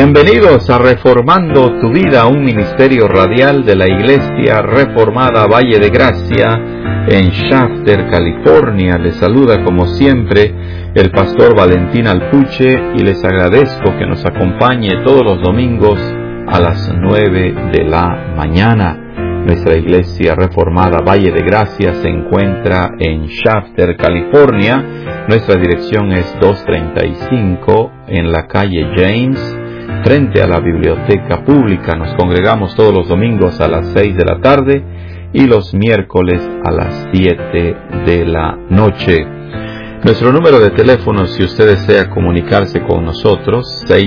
Bienvenidos a Reformando tu Vida, un ministerio radial de la Iglesia Reformada Valle de Gracia en Shafter, California. Les saluda como siempre el pastor Valentín Alpuche y les agradezco que nos acompañe todos los domingos a las 9 de la mañana. Nuestra Iglesia Reformada Valle de Gracia se encuentra en Shafter, California. Nuestra dirección es 235 en la calle James, frente a la biblioteca pública. Nos congregamos todos los domingos a las 6 de la tarde y los miércoles a las 7 de la noche. Nuestro número de teléfono, si usted desea comunicarse con nosotros,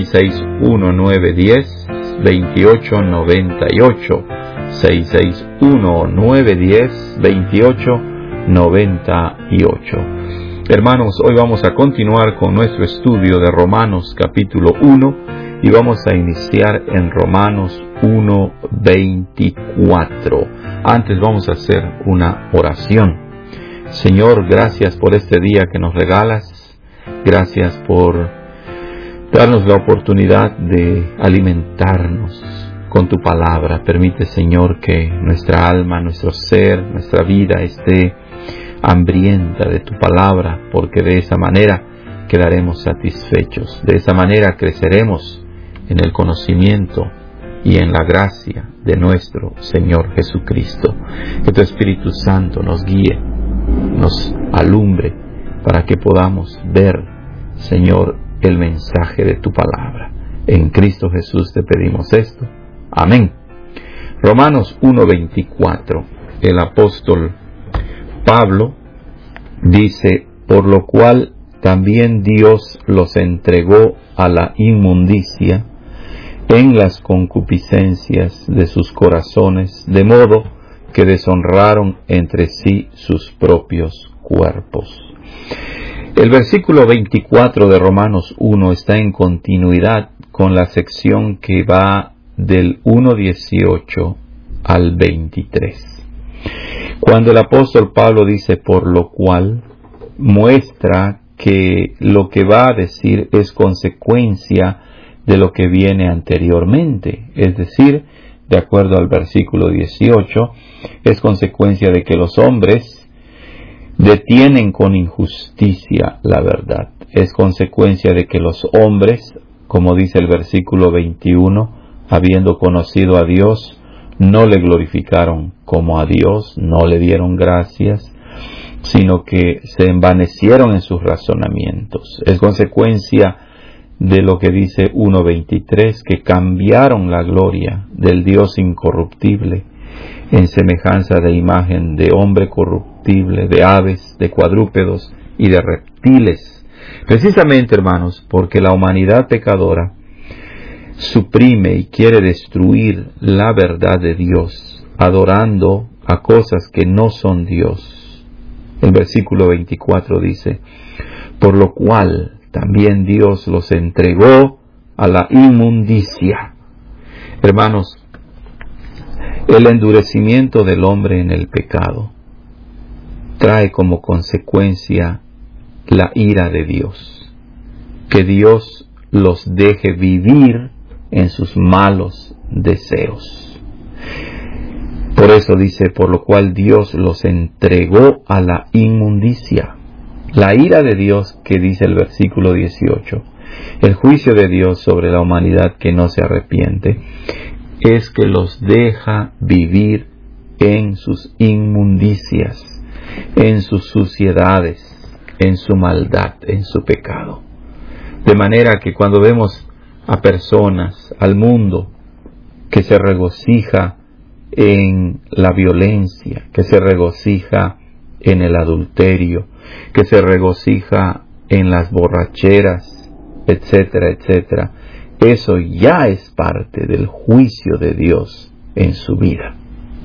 661-910-2898. 661-910-2898. Hermanos, hoy vamos a continuar con nuestro estudio de Romanos capítulo 1 y vamos a iniciar en Romanos 1:24. Antes vamos a hacer una oración. Señor, gracias por este día que nos regalas. Gracias por darnos la oportunidad de alimentarnos con tu palabra. Permite, Señor, que nuestra alma, nuestro ser, nuestra vida esté hambrienta de tu palabra, porque de esa manera quedaremos satisfechos. De esa manera creceremos en el conocimiento y en la gracia de nuestro Señor Jesucristo. Que tu Espíritu Santo nos guíe, nos alumbre, para que podamos ver, Señor, el mensaje de tu palabra. En Cristo Jesús te pedimos esto. Amén. Romanos 1:24. El apóstol Pablo dice: por lo cual también Dios los entregó a la inmundicia en las concupiscencias de sus corazones, de modo que deshonraron entre sí sus propios cuerpos. El versículo 24 de Romanos 1 está en continuidad con la sección que va del 1:18 al 23. Cuando el apóstol Pablo dice por lo cual, muestra que lo que va a decir es consecuencia de lo que viene anteriormente. Es decir, de acuerdo al versículo 18, es consecuencia de que los hombres detienen con injusticia la verdad. Es consecuencia de que los hombres, como dice el versículo 21, habiendo conocido a Dios, no le glorificaron como a Dios, no le dieron gracias, sino que se envanecieron en sus razonamientos. Es consecuencia de lo que dice 1:23, que cambiaron la gloria del Dios incorruptible en semejanza de imagen de hombre corruptible, de aves, de cuadrúpedos y de reptiles. Precisamente, hermanos, porque la humanidad pecadora suprime y quiere destruir la verdad de Dios, adorando a cosas que no son Dios. El versículo 24 dice: por lo cual también Dios los entregó a la inmundicia. Hermanos, el endurecimiento del hombre en el pecado trae como consecuencia la ira de Dios. Que Dios los deje vivir en sus malos deseos. Por eso dice, por lo cual Dios los entregó a la inmundicia. La ira de Dios, que dice el versículo 18, el juicio de Dios sobre la humanidad que no se arrepiente, es que los deja vivir en sus inmundicias, en sus suciedades, en su maldad, en su pecado. De manera que cuando vemos a personas, al mundo, que se regocija en la violencia, que se regocija en el adulterio, que se regocija en las borracheras, etcétera, etcétera, eso ya es parte del juicio de Dios en su vida.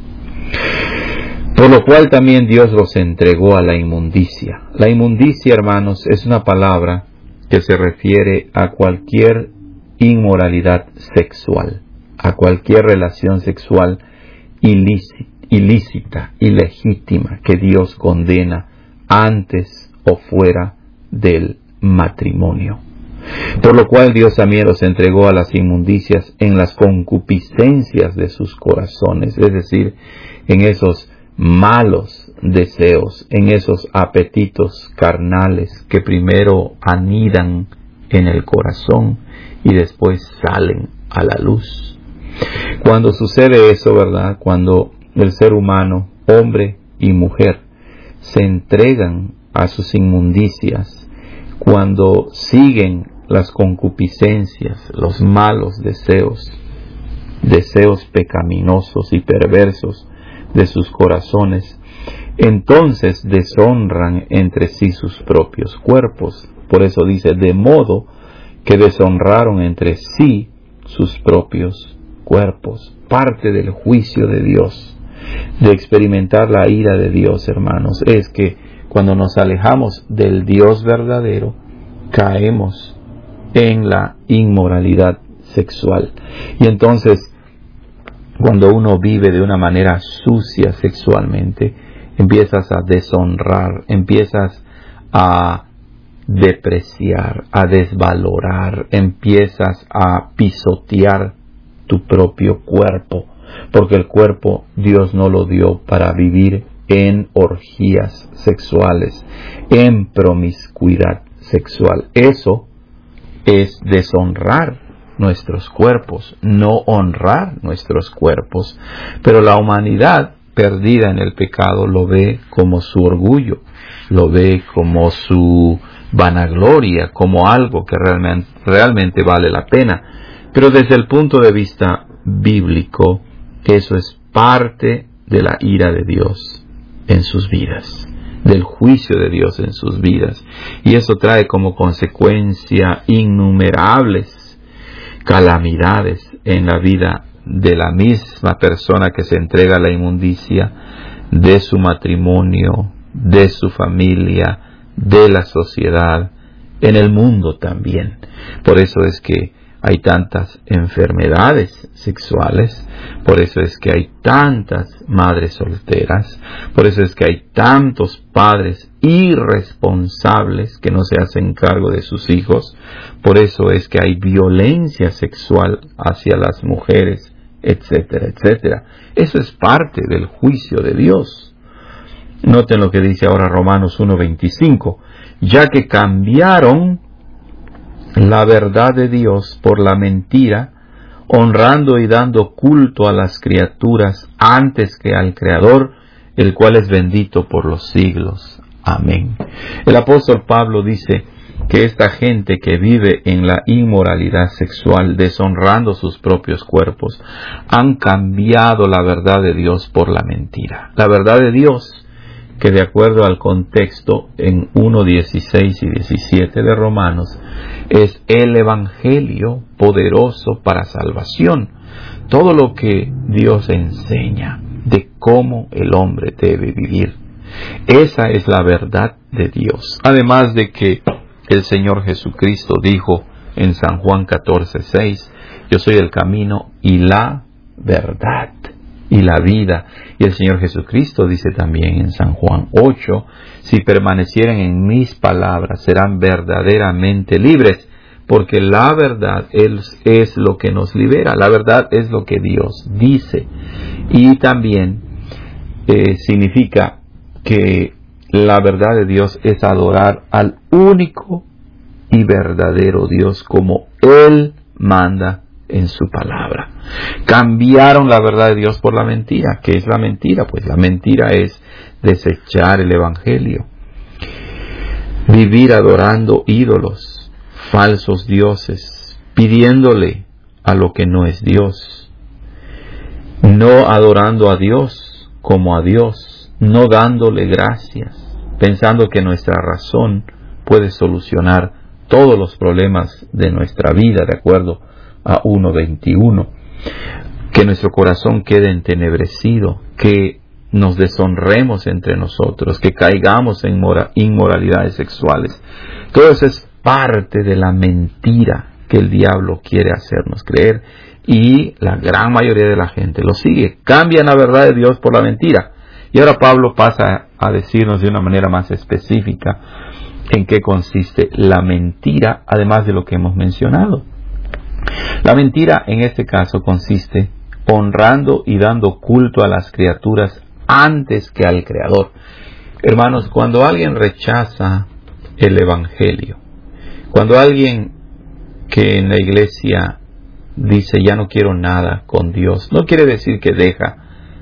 Por lo cual también Dios los entregó a la inmundicia. La inmundicia, hermanos, es una palabra que se refiere a cualquier inmoralidad sexual, a cualquier relación sexual ilícita, ilegítima, que Dios condena antes o fuera del matrimonio. Por lo cual Dios también los entregó a las inmundicias en las concupiscencias de sus corazones, es decir, en esos malos deseos, en esos apetitos carnales que primero anidan en el corazón y después salen a la luz. Cuando sucede eso, ¿verdad? Cuando el ser humano, hombre y mujer, se entregan a sus inmundicias, cuando siguen las concupiscencias, los malos deseos, deseos pecaminosos y perversos de sus corazones, entonces deshonran entre sí sus propios cuerpos. Por eso dice, de modo que deshonraron entre sí sus propios cuerpos. Parte del juicio de Dios, de experimentar la ira de Dios, hermanos, es que cuando nos alejamos del Dios verdadero, caemos en la inmoralidad sexual. Y entonces, cuando uno vive de una manera sucia sexualmente, empiezas a deshonrar, empiezas a depreciar, a desvalorar, empiezas a pisotear tu propio cuerpo, porque el cuerpo Dios no lo dio para vivir en orgías sexuales, en promiscuidad sexual. Eso es deshonrar nuestros cuerpos, no honrar nuestros cuerpos. Pero la humanidad perdida en el pecado lo ve como su orgullo, lo ve como su vanagloria, como algo que realmente vale la pena. Pero desde el punto de vista bíblico, eso es parte de la ira de Dios en sus vidas, del juicio de Dios en sus vidas. Y eso trae como consecuencia innumerables calamidades en la vida de la misma persona que se entrega a la inmundicia, de su matrimonio, de su familia, de la sociedad, en el mundo también. Por eso es que hay tantas enfermedades sexuales, por eso es que hay tantas madres solteras, por eso es que hay tantos padres irresponsables que no se hacen cargo de sus hijos, por eso es que hay violencia sexual hacia las mujeres, etcétera, etcétera. Eso es parte del juicio de Dios. Noten lo que dice ahora Romanos 1:25, ya que cambiaron la verdad de Dios por la mentira, honrando y dando culto a las criaturas antes que al Creador, el cual es bendito por los siglos. Amén. El apóstol Pablo dice que esta gente que vive en la inmoralidad sexual, deshonrando sus propios cuerpos, han cambiado la verdad de Dios por la mentira. La verdad de Dios, que de acuerdo al contexto en 1:16 y 17 de Romanos, es el Evangelio poderoso para salvación. Todo lo que Dios enseña de cómo el hombre debe vivir. Esa es la verdad de Dios. Además de que el Señor Jesucristo dijo en San Juan 14:6, yo soy el camino y la verdad y la vida. Y el Señor Jesucristo dice también en San Juan 8, si permanecieren en mis palabras, serán verdaderamente libres, porque la verdad es lo que nos libera, la verdad es lo que Dios dice. Y también significa que la verdad de Dios es adorar al único y verdadero Dios como Él manda en su palabra. Cambiaron la verdad de Dios por la mentira. ¿Qué es la mentira? Pues la mentira es desechar el Evangelio, vivir adorando ídolos, falsos dioses, pidiéndole a lo que no es Dios, no adorando a Dios como a Dios, no dándole gracias, pensando que nuestra razón puede solucionar todos los problemas de nuestra vida, de acuerdo a 1:21, que nuestro corazón quede entenebrecido, que nos deshonremos entre nosotros, que caigamos en inmoralidades sexuales. Todo eso es parte de la mentira que el diablo quiere hacernos creer, y la gran mayoría de la gente lo sigue. Cambian la verdad de Dios por la mentira. Y ahora Pablo pasa a decirnos de una manera más específica en qué consiste la mentira, además de lo que hemos mencionado. La mentira en este caso consiste honrando y dando culto a las criaturas antes que al Creador. Hermanos, cuando alguien rechaza el Evangelio, cuando alguien que en la iglesia dice ya no quiero nada con Dios, no quiere decir que deja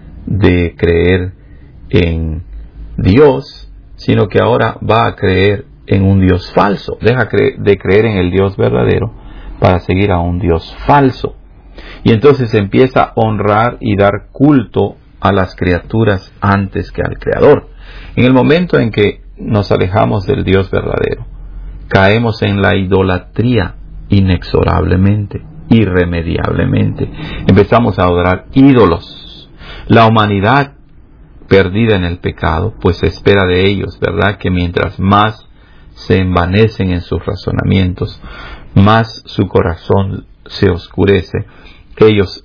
de creer en Dios, sino que ahora va a creer en un Dios falso. Deja de creer en el Dios verdadero para seguir a un Dios falso. Y entonces empieza a honrar y dar culto a las criaturas antes que al Creador. En el momento en que nos alejamos del Dios verdadero, caemos en la idolatría inexorablemente, irremediablemente. Empezamos a adorar ídolos. La humanidad perdida en el pecado, pues espera de ellos, ¿verdad?, que mientras más se envanecen en sus razonamientos, más su corazón se oscurece, ellos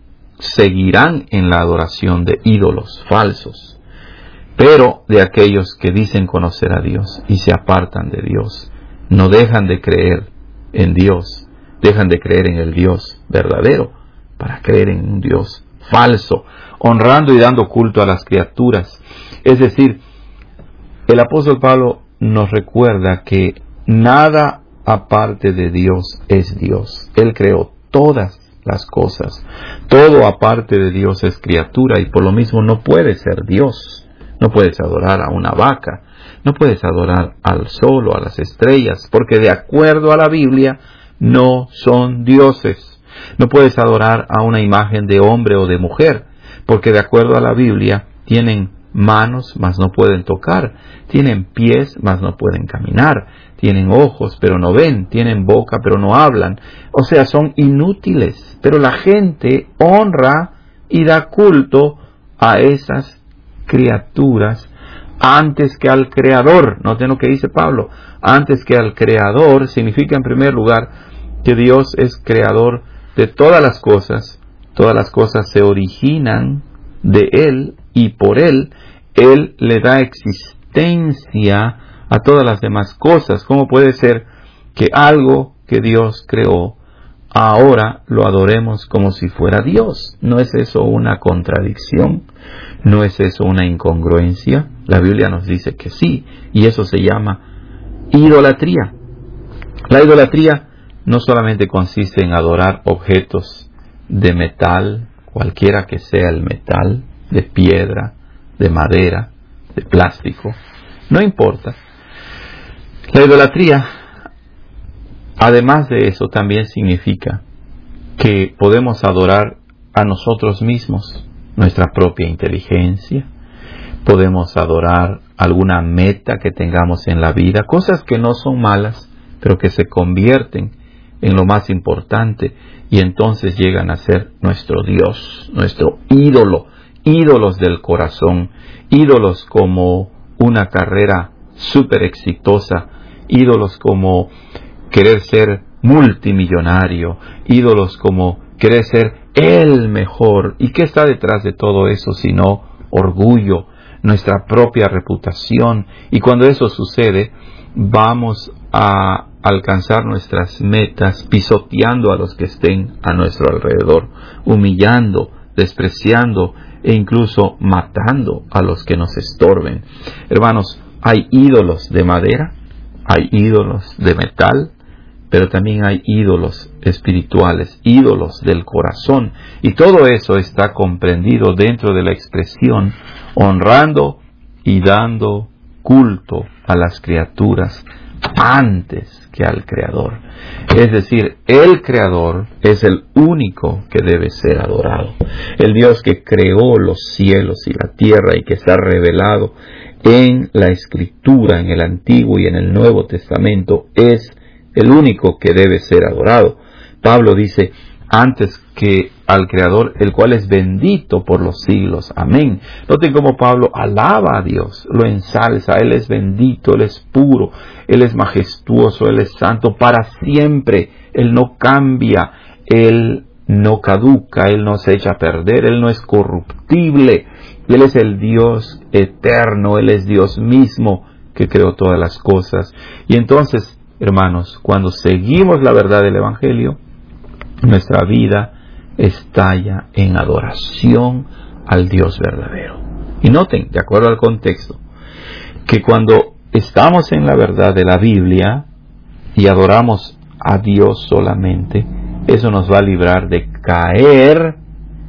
seguirán en la adoración de ídolos falsos. Pero de aquellos que dicen conocer a Dios y se apartan de Dios, no dejan de creer en Dios, dejan de creer en el Dios verdadero para creer en un Dios falso, honrando y dando culto a las criaturas. Es decir, el apóstol Pablo nos recuerda que nada aparte de Dios es Dios. Él creó todas las cosas. Todo aparte de Dios es criatura y por lo mismo no puede ser Dios. No puedes adorar a una vaca, no puedes adorar al sol o a las estrellas, porque de acuerdo a la Biblia no son dioses. No puedes adorar a una imagen de hombre o de mujer, porque de acuerdo a la Biblia tienen manos, mas no pueden tocar, tienen pies, mas no pueden caminar, tienen ojos, pero no ven, tienen boca, pero no hablan. O sea, son inútiles, pero la gente honra y da culto a esas criaturas antes que al Creador. Noten lo que dice Pablo, antes que al Creador. Significa en primer lugar que Dios es creador de todas las cosas se originan de Él y por Él le da existencia a todas las demás cosas. ¿Cómo puede ser que algo que Dios creó ahora lo adoremos como si fuera Dios? ¿No es eso una contradicción? ¿No es eso una incongruencia? La Biblia nos dice que sí, y eso se llama idolatría. La idolatría no solamente consiste en adorar objetos de metal, cualquiera que sea el metal, de piedra, de madera, de plástico, no importa. La idolatría, además de eso, también significa que podemos adorar a nosotros mismos, nuestra propia inteligencia, podemos adorar alguna meta que tengamos en la vida, cosas que no son malas, pero que se convierten en lo más importante y entonces llegan a ser nuestro Dios, nuestro ídolo, ídolos del corazón, ídolos como una carrera súper exitosa, ídolos como querer ser multimillonario, ídolos como querer ser el mejor. ¿Y qué está detrás de todo eso sino orgullo, nuestra propia reputación? Y cuando eso sucede, vamos a alcanzar nuestras metas pisoteando a los que estén a nuestro alrededor, humillando, despreciando e incluso matando a los que nos estorben. Hermanos, hay ídolos de madera, hay ídolos de metal, pero también hay ídolos espirituales, ídolos del corazón, y todo eso está comprendido dentro de la expresión honrando y dando culto a las criaturas antes que al Creador. Es decir, el Creador es el único que debe ser adorado. El Dios que creó los cielos y la tierra y que está revelado en la Escritura, en el Antiguo y en el Nuevo Testamento, es el único que debe ser adorado. Pablo dice, antes que al Creador, el cual es bendito por los siglos. Amén. Noten cómo Pablo alaba a Dios, lo ensalza. Él es bendito, Él es puro, Él es majestuoso, Él es santo para siempre. Él no cambia, Él no caduca, Él no se echa a perder, Él no es corruptible. Él es el Dios eterno, Él es Dios mismo que creó todas las cosas. Y entonces, hermanos, cuando seguimos la verdad del Evangelio, nuestra vida estalla en adoración al Dios verdadero. Y noten, de acuerdo al contexto, que cuando estamos en la verdad de la Biblia y adoramos a Dios solamente, eso nos va a librar de caer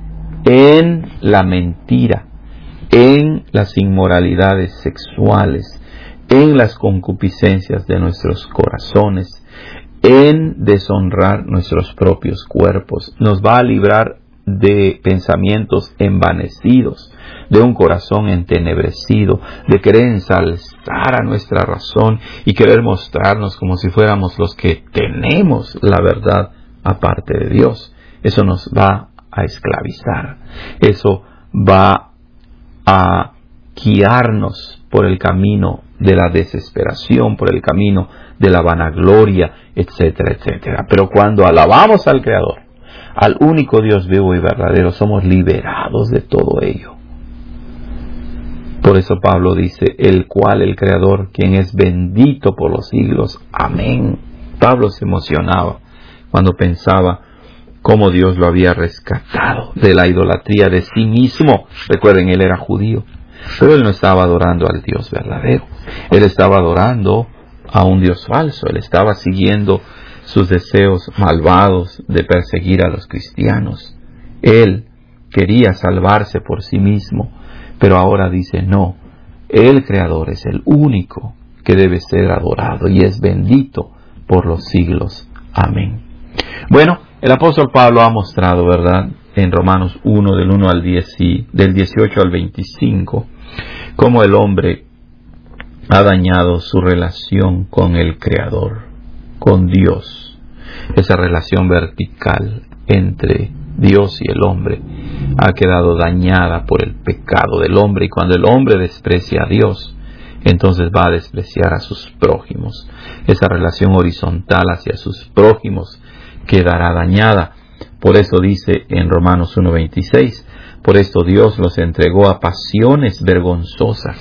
en la mentira, en las inmoralidades sexuales, en las concupiscencias de nuestros corazones, en deshonrar nuestros propios cuerpos. Nos va a librar de pensamientos envanecidos, de un corazón entenebrecido, de querer ensalzar a nuestra razón y querer mostrarnos como si fuéramos los que tenemos la verdad aparte de Dios. Eso nos va a esclavizar. Eso va a guiarnos por el camino de la desesperación, por el camino de la vanagloria, etcétera, etcétera. Pero cuando alabamos al Creador, al único Dios vivo y verdadero, somos liberados de todo ello. Por eso Pablo dice, el Creador, quien es bendito por los siglos. Amén. Pablo se emocionaba cuando pensaba cómo Dios lo había rescatado de la idolatría de sí mismo. Recuerden, él era judío, pero él no estaba adorando al Dios verdadero. Él estaba adorando a un Dios falso. Él estaba siguiendo sus deseos malvados de perseguir a los cristianos. Él quería salvarse por sí mismo, pero ahora dice, no, el Creador es el único que debe ser adorado y es bendito por los siglos. Amén. Bueno, el apóstol Pablo ha mostrado, ¿verdad?, en Romanos 1, del 1 al 10 y del 18 al 25, cómo el hombre ha dañado su relación con el Creador, con Dios. Esa relación vertical entre Dios y el hombre ha quedado dañada por el pecado del hombre, y cuando el hombre desprecia a Dios, entonces va a despreciar a sus prójimos. Esa relación horizontal hacia sus prójimos quedará dañada. Por eso dice en Romanos 1:26, por esto Dios los entregó a pasiones vergonzosas,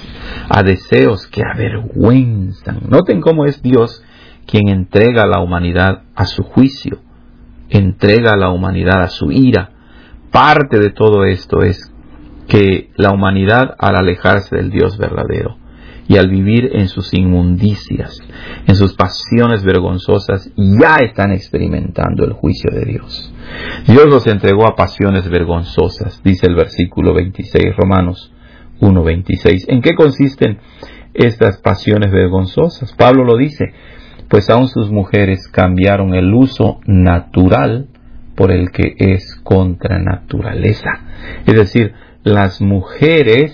a deseos que avergüenzan. Noten cómo es Dios quien entrega a la humanidad a su juicio, entrega a la humanidad a su ira. Parte de todo esto es que la humanidad, al alejarse del Dios verdadero y al vivir en sus inmundicias, en sus pasiones vergonzosas, ya están experimentando el juicio de Dios. Dios los entregó a pasiones vergonzosas, dice el versículo 26, Romanos 1:26. ¿En qué consisten estas pasiones vergonzosas? Pablo lo dice, pues aún sus mujeres cambiaron el uso natural por el que es contra naturaleza. Es decir, las mujeres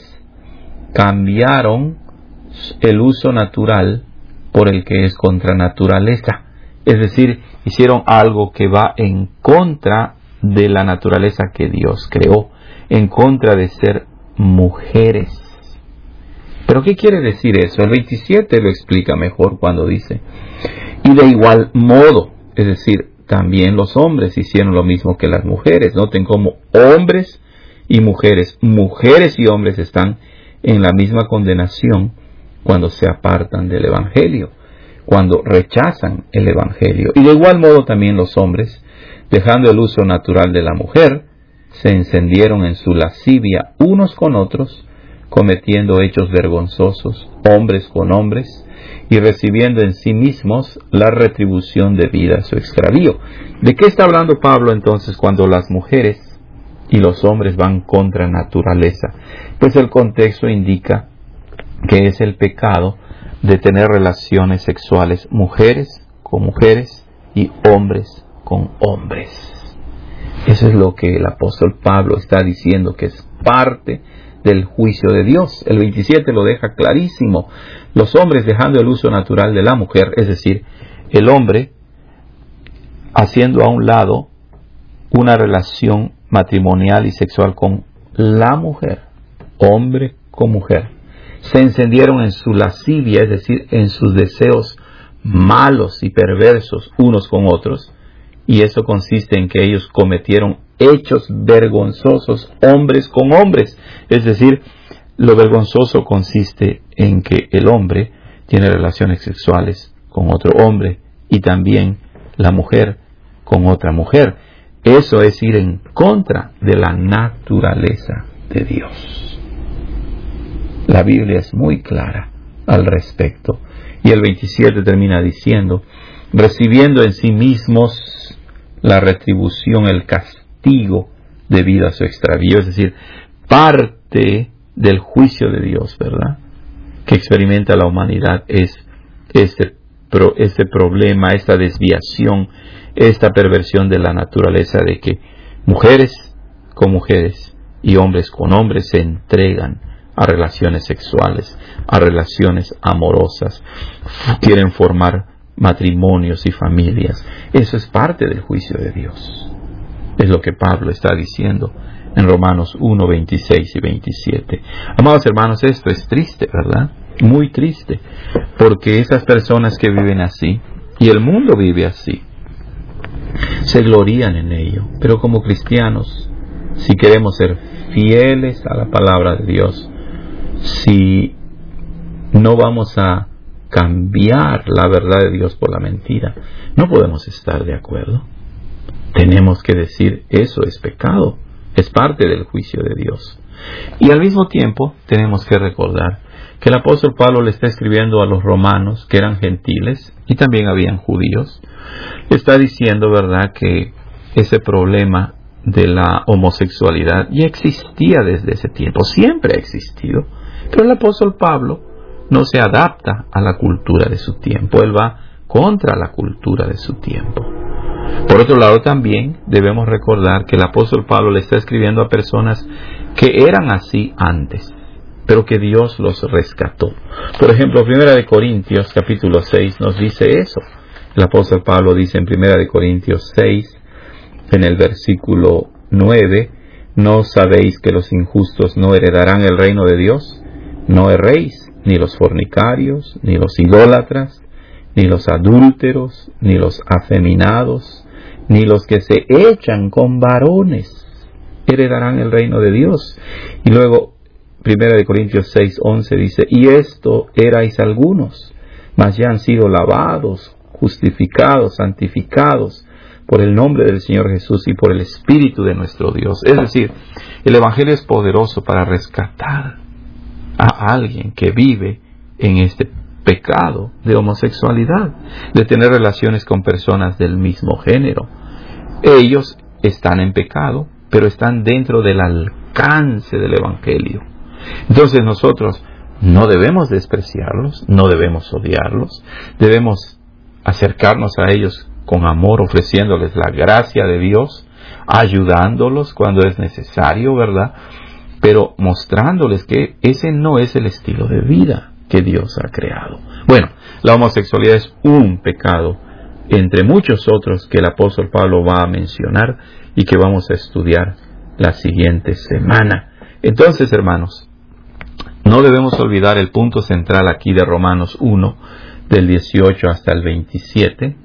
cambiaron el uso natural por el que es contra naturaleza. Es decir, hicieron algo que va en contra de la naturaleza que Dios creó, en contra de ser mujeres. ¿Pero qué quiere decir eso? El 27 lo explica mejor cuando dice, y de igual modo, es decir, también los hombres hicieron lo mismo que las mujeres. Noten cómo hombres y mujeres y hombres están en la misma condenación cuando se apartan del Evangelio, cuando rechazan el Evangelio. Y de igual modo también los hombres, dejando el uso natural de la mujer, se encendieron en su lascivia unos con otros, cometiendo hechos vergonzosos, hombres con hombres, y recibiendo en sí mismos la retribución debida a su extravío. ¿De qué está hablando Pablo entonces cuando las mujeres y los hombres van contra naturaleza? Pues el contexto indica que es el pecado de tener relaciones sexuales mujeres con mujeres y hombres con hombres. Eso es lo que el apóstol Pablo está diciendo, que es parte del juicio de Dios. El 27 lo deja clarísimo. Los hombres dejando el uso natural de la mujer, es decir, el hombre haciendo a un lado una relación matrimonial y sexual con la mujer, hombre con mujer, se encendieron en su lascivia, es decir, en sus deseos malos y perversos unos con otros, y eso consiste en que ellos cometieron hechos vergonzosos hombres con hombres. Es decir, lo vergonzoso consiste en que el hombre tiene relaciones sexuales con otro hombre y también la mujer con otra mujer. Eso es ir en contra de la naturaleza de Dios. La Biblia es muy clara al respecto. Y el 27 termina diciendo, recibiendo en sí mismos la retribución, el castigo debido a su extravío. Es decir, parte del juicio de Dios, ¿verdad?, que experimenta la humanidad es este problema, esta desviación, esta perversión de la naturaleza de que mujeres con mujeres y hombres con hombres se entregan a relaciones sexuales, a relaciones amorosas, quieren formar matrimonios y familias. Eso es parte del juicio de Dios. Es lo que Pablo está diciendo en Romanos 1, 26 y 27. Amados hermanos, esto es triste, ¿verdad? Muy triste, porque esas personas que viven así, y el mundo vive así, se glorían en ello. Pero como cristianos, si queremos ser fieles a la palabra de Dios, si no vamos a cambiar la verdad de Dios por la mentira, no podemos estar de acuerdo. Tenemos que decir, eso es pecado, es parte del juicio de Dios. Y al mismo tiempo tenemos que recordar que el apóstol Pablo le está escribiendo a los romanos, que eran gentiles y también habían judíos. Le está diciendo, ¿verdad?, que ese problema de la homosexualidad ya existía desde ese tiempo, siempre ha existido. Pero el apóstol Pablo no se adapta a la cultura de su tiempo, él va contra la cultura de su tiempo. Por otro lado, también debemos recordar que el apóstol Pablo le está escribiendo a personas que eran así antes, pero que Dios los rescató. Por ejemplo, 1 Corintios capítulo 6 nos dice eso. El apóstol Pablo dice en 1 Corintios 6, en el versículo 9, ¿no sabéis que los injustos no heredarán el reino de Dios? No erréis, ni los fornicarios, ni los idólatras, ni los adúlteros, ni los afeminados, ni los que se echan con varones heredarán el reino de Dios. Y luego 1 Corintios 6:11 dice, y esto erais algunos, mas ya han sido lavados, justificados, santificados por el nombre del Señor Jesús y por el Espíritu de nuestro Dios. Es decir, el Evangelio es poderoso para rescatar a alguien que vive en este pecado de homosexualidad, de tener relaciones con personas del mismo género. Ellos están en pecado, pero están dentro del alcance del Evangelio. Entonces nosotros no debemos despreciarlos, no debemos odiarlos, debemos acercarnos a ellos con amor, ofreciéndoles la gracia de Dios, ayudándolos cuando es necesario, ¿verdad?, pero mostrándoles que ese no es el estilo de vida que Dios ha creado. Bueno, la homosexualidad es un pecado entre muchos otros que el apóstol Pablo va a mencionar y que vamos a estudiar la siguiente semana. Entonces, hermanos, no debemos olvidar el punto central aquí de Romanos 1, del 18 hasta el 27,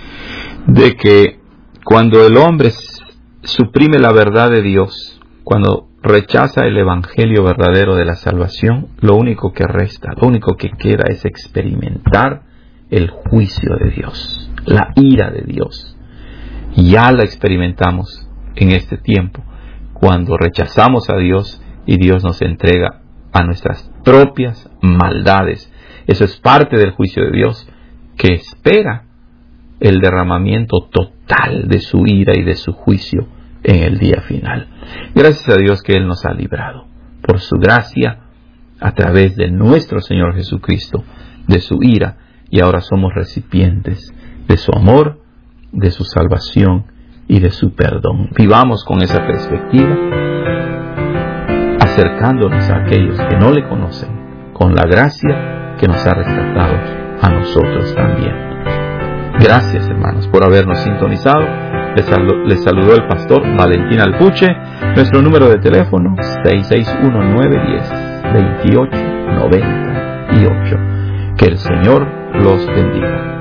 de que cuando el hombre suprime la verdad de Dios, cuando rechaza el evangelio verdadero de la salvación, lo único que resta, lo único que queda es experimentar el juicio de Dios, la ira de Dios. Ya la experimentamos en este tiempo, cuando rechazamos a Dios y Dios nos entrega a nuestras propias maldades. Eso es parte del juicio de Dios, que espera el derramamiento total de su ira y de su juicio en el día final. Gracias a Dios que Él nos ha librado, por su gracia, a través de nuestro Señor Jesucristo, de su ira, y ahora somos recipientes de su amor, de su salvación y de su perdón. Vivamos con esa perspectiva, acercándonos a aquellos que no le conocen, con la gracia que nos ha rescatado a nosotros también. Gracias, hermanos, por habernos sintonizado. Les saludó el pastor Valentín Alpuche. Nuestro número de teléfono 661-910-2898. Que el Señor los bendiga.